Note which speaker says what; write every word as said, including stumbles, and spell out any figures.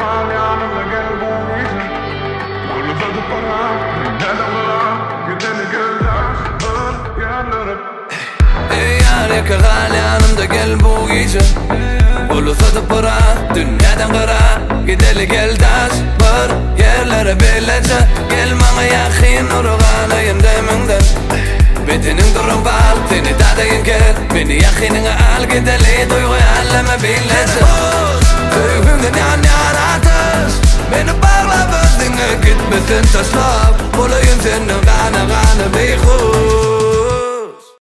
Speaker 1: kral yanımda gel bu gece. Bunu uzatıp bana neden bırak gidelim gölden ır yerlere.
Speaker 2: Ey yar kral yanımda gel bu gece. Bunu uzatıp bırak dünyadan kıra gidelim gölden bir yerlere belece. Gel bana yakın urganayım deminden. Betinin durum bal, seni tadayın gel. Beni yakınına al gidelim duygu allama bilece. Öykümde nyan nyan ateş. Beni bağla özüne gitmesin taşlap. Olayın senin gana gana bir kul.